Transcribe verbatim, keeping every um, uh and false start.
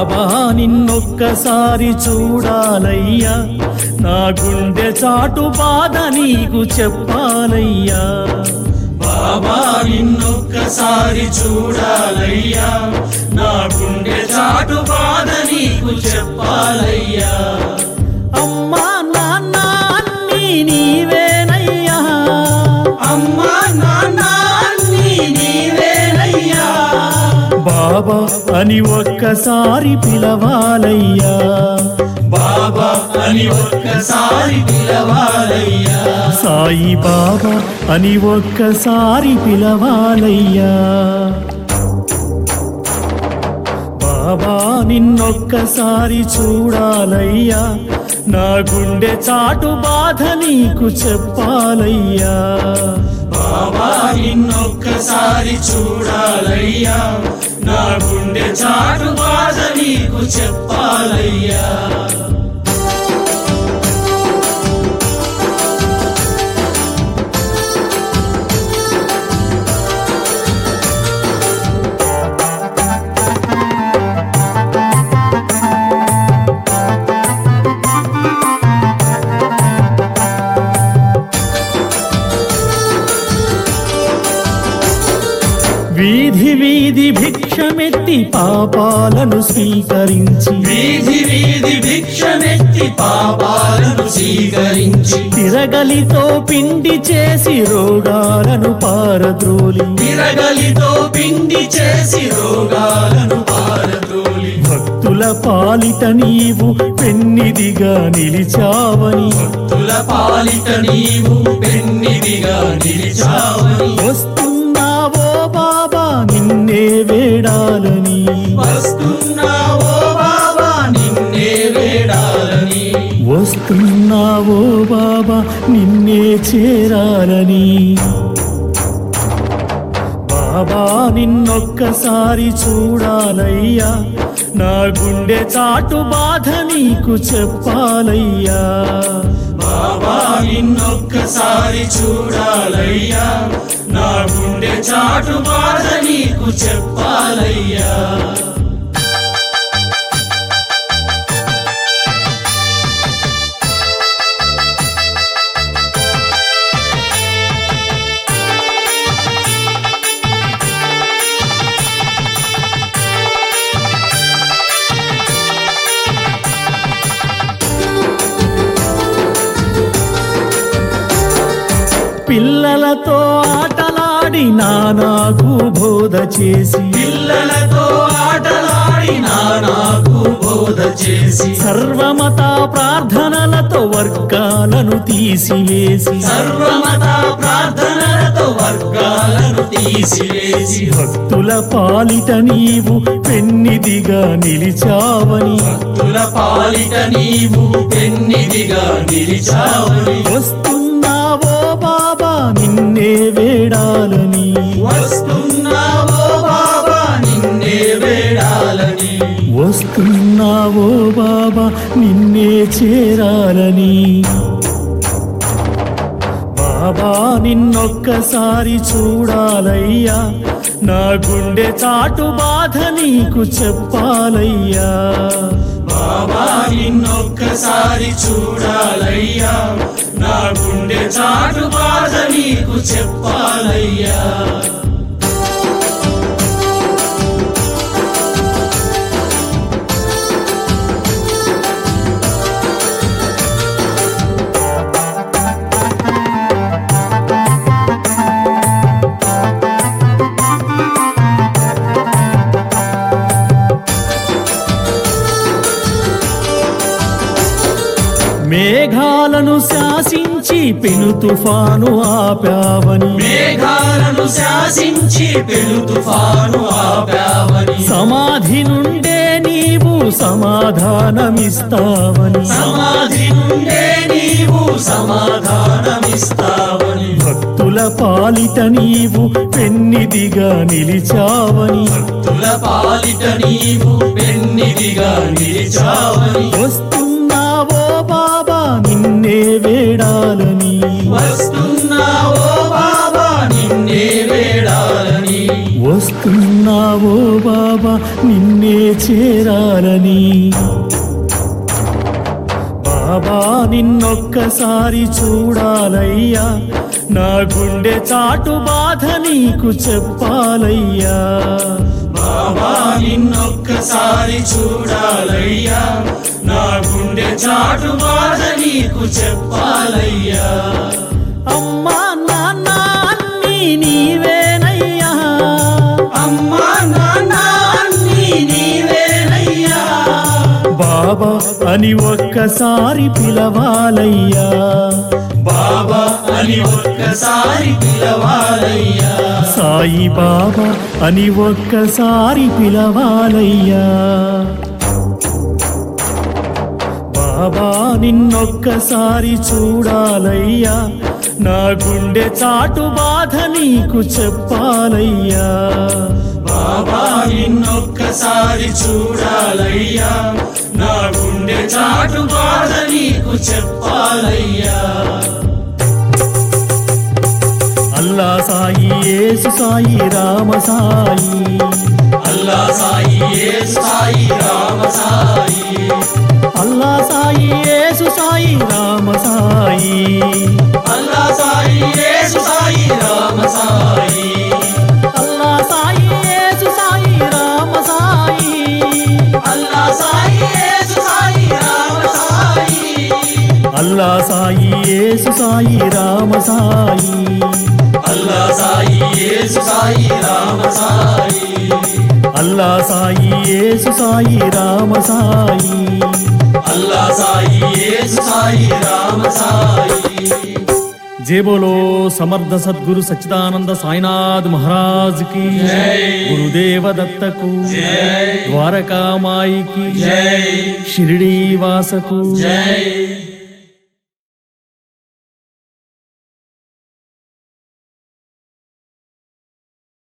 బాబా నిన్నొక్కసారి చూడాలయ్యా, నా గుండె చాటు బాధ నీకు చెప్పాలయ్యా. బాబా నిన్నొక్కసారి చూడాలయ్యా, నా గుండె చాటు బాధ నీకు చెప్పాలయ్యా. అమ్మా నాన్న అన్నీ నీవేనయ్యా, అమ్మా నాన్న అన్నీ నీవేనయ్యా. బాబా అని ఒక్కసారి పిలవాలయ్యా, బాబా అని ఒక్కసారి పిలవాలయ్యా. సాయి బాబా అని ఒక్కసారి పిలవాలయ్యా. బాబా నిన్నొక్కసారి చూడాలయ్యా, నా గుండె చాటు బాధ నీకు చెప్పాలయ్యా. బాబా నిన్నొక్కసారి చూడాలయ్యా, నా గుండె చాటు బాధ నీకు చెప్పాలయ్యా. వీధి వీధి భిక్షమెత్తి పాపాలను స్వీకరించి, వీధి వీధి భిక్షమెత్తి పాపాలను స్వీకరించి, తిరగలితో పిండి చేసి రోగాలను పారద్రోలి, తిరగలితో పిండి చేసి రోగాలను పారద్రోలి, భక్తుల పాలిట నీవు పెన్నిదిగా నిలిచావని, భక్తుల పాలిట నీవు పెన్నిదిగా నిలిచావని, వస్తున్నావో బాబా నిన్నే వేడాలని, వస్తున్నావో బాబా నిన్నే వేడాలని, వస్తున్నావో బాబా నిన్నే చేరాలని. బాబా నిన్నొక్కసారి చూడాలయ్యా, నా గుండె చాటు బాధ నీకు చెప్పాలయ్యా. బాబా నిన్నొక్కసారి చూడాలయ్యా, నా గుండె చాటు బాధ నీకు చెప్పాలయ్యా. పిల్లలతో ఆటలాడి నానాకు బోధ చేసి, పిల్లలతో ఆటలాడి నానాకు బోధ చేసి, సర్వమత ప్రార్థనలతో వర్గాలను తీసివేసి, సర్వమత ప్రార్థనలతో వర్గాలను తీసివేసి, భక్తుల పాలిట నీవు పెన్నిదిగా నిలిచావని, భక్తుల పాలిట నీవు పెన్నిదిగా నిలిచావని, వస్తున్నావో బాబా నిన్నే వేడాలని, వస్తున్నావో బాబా నిన్నే వేడాలని, వస్తున్నావో బాబా నిన్నే చేరాలని. బాబా నిన్నొక్కసారి చూడాలయ్యా, నా గుండె చాటు బాధ నీకు చెప్పాలయ్యా. బాబా నిన్నొక్కసారి చూడాలయ్యా, నా గుండె చాటు బాధ నీకు చెప్పాలయ్యా. మేఘాలను శాసించి పెను తుఫాను ఆపావని, మేఘాలను శాసించి పెను తుఫాను ఆపావని, సమాధి నుండే నీవు సమాధానమిస్తావని, సమాధి నుండే నీవు సమాధానమిస్తావని, భక్తుల పాలిట నీవు పెన్నిదిగా నిలిచావని, భక్తుల పాలిట నీవు పెన్నిదిగా నిలిచావని, వస్తున్నావో బాబా నిన్నే వేడాలని, వస్తున్నావో బాబా నిన్నే వేడాలని, వస్తున్నావో బాబా నిన్నే చేరాలని. బాబా నిన్నొక్కసారి చూడాలయ్యా, నా గుండె చాటు బాధ నీకు చెప్పాలయ్యా. బాబా నిన్నొక్కసారి చూడాలయ్యా, నా గుండె చాటు బాధ నీకు చెప్పాలయ్యా. అమ్మా నాన్న అన్నీ నీవేనయ్యా, అమ్మా నాన్న అన్నీ నీవేనయ్యా. బాబా అని ఒక్కసారి పిలవాలయ్యా, బాబా అని ఒక్కసారి పిలవాలయ్యా. సాయి బాబా అని ఒక్కసారి పిలవాలయ్యా. బాబా నిన్నొక్కసారి చూడాలయ్యా, నా గుండె చాటు బాధ నీకు చెప్పాలయ్యా. బాబా నిన్నొక్కసారి చూడాలయ్యా, నా గుండె చాటు బాధ నీకు చెప్పాలయ్యా. అల్లా సాయి యేసు సాయి రామ సాయి, అల్లా సాయి యేసు సాయి రామ సాయి, అల్లా సాయి యేసు సాయి రామ సాయి, అల్లా సాయి యేసు సాయి రామ సాయి, అల్లా సాయి యేసు సాయి రామ సాయి, అల్లా సాయి యేసు సాయి రామ సాయి, అల్లా సాయి యేసు సాయి రామ సాయి, అల్లా సాయి యేసు సాయి రామ సాయి, అల్లా సాయి యేసు సాయి రామ సాయి, అల్లా సాయి యేసు సాయి రామ సాయి. जय बोलो समर्थ सद्गुरु सच्चिदानंद साईनाथ महाराज की जय। गुरुदेव दत्त को जय। द्वारका माई की जय। शिरडी वास को जय।